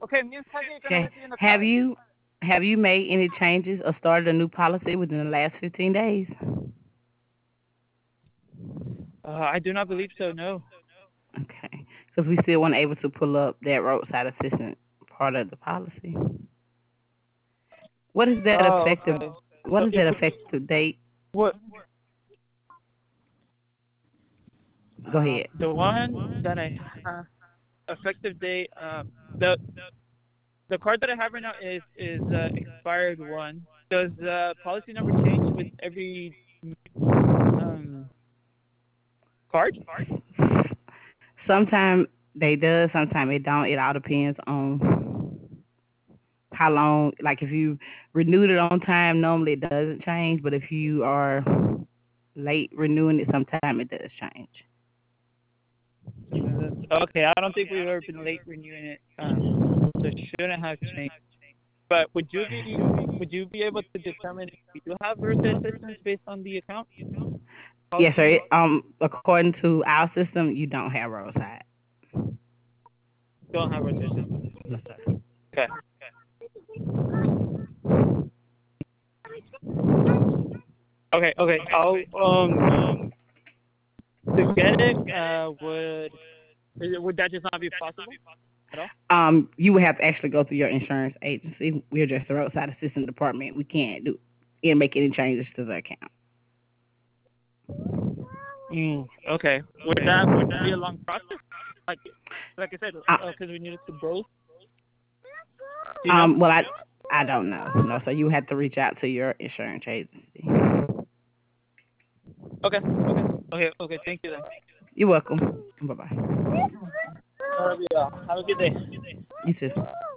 Okay. Have you made any changes or started a new policy within the last 15 days? I do not believe so. No. Okay. Because we still weren't able to pull up that roadside assistant part of the policy. What is that Oh, effective? okay. What So is it that would effective date? what Go ahead. the one that I have effective date. The the card that I have right now is expired one. Does policy number change with every um card? Sometimes they does, sometimes it don't. It all depends on how long. Like if you renewed it on time, normally it doesn't change. But if you are late renewing it, sometimes it does change. Okay. I don't think we've ever been late renewing it. So it shouldn't have changed. But would you be able to determine if we do have birthday assistance based on the account Yes, policy sir. number? According to our system, you don't have roadside. Don't have birthday assistance. No, sir. Okay. Okay. Okay. I'll to get it. Would that just not be possible at all? You would have to actually go through your insurance agency. We're just the roadside assistance department. We can't do and make any changes to the account. Okay. Would that be a long process? Like like I said, Uh, because we needed to both. Do you know? well, I don't know. No, so you have to reach out to your insurance agency. Okay. Okay. Okay. Okay. Thank you then. You're welcome. Bye bye. Yeah. Have a good day. You too.